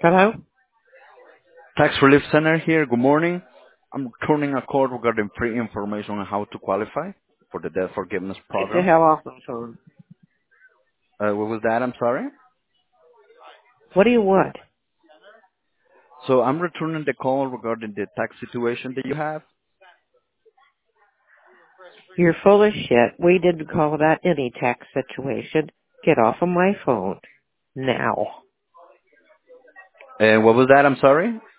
Hello? Tax Relief Center here. Good morning. I'm returning a call regarding free information on how to qualify for the debt forgiveness Get the program. hell off my phone. What was that? I'm sorry. What do you want? So I'm returning the call regarding the tax situation that you have. You're full of shit. We didn't call that any tax situation. Get off of my phone. Now. What was that? I'm sorry.